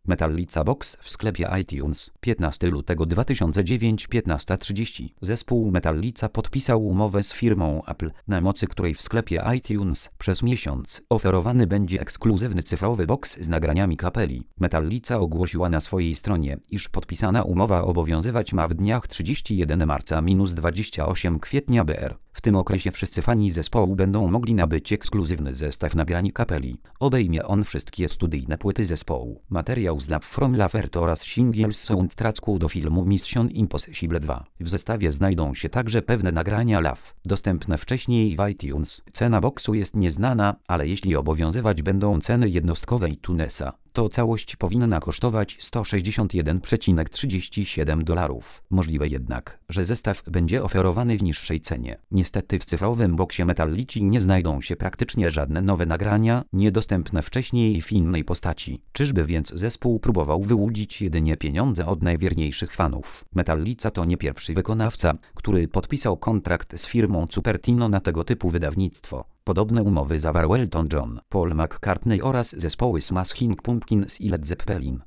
Metallica Box w sklepie iTunes. 15 lutego 2009, 15:30. Zespół Metallica podpisał umowę z firmą Apple, na mocy której w sklepie iTunes przez miesiąc oferowany będzie ekskluzywny cyfrowy box z nagraniami kapeli. Metallica ogłosiła na swojej stronie, iż podpisana umowa obowiązywać ma w dniach 31 marca - 28 kwietnia br. W tym okresie wszyscy fani zespołu będą mogli nabyć ekskluzywny zestaw nagrań kapeli. Obejmie on wszystkie studyjne płyty zespołu, materiał z Love from Laughter oraz singiel z soundtracku do filmu Mission Impossible 2. W zestawie znajdą się także pewne nagrania live, dostępne wcześniej w iTunes. Cena boksu jest nieznana, ale jeśli obowiązywać będą ceny jednostkowe iTunesa, to całość powinna kosztować $161,37. Możliwe jednak, że zestaw będzie oferowany w niższej cenie. Niestety w cyfrowym boksie Metallici nie znajdą się praktycznie żadne nowe nagrania, niedostępne wcześniej w innej postaci. Czyżby więc zespół próbował wyłudzić jedynie pieniądze od najwierniejszych fanów? Metallica to nie pierwszy wykonawca, który podpisał kontrakt z firmą Cupertino na tego typu wydawnictwo. Podobne umowy zawarł Elton John, Paul McCartney oraz zespoły Smashing Pumpkins i Led Zeppelin.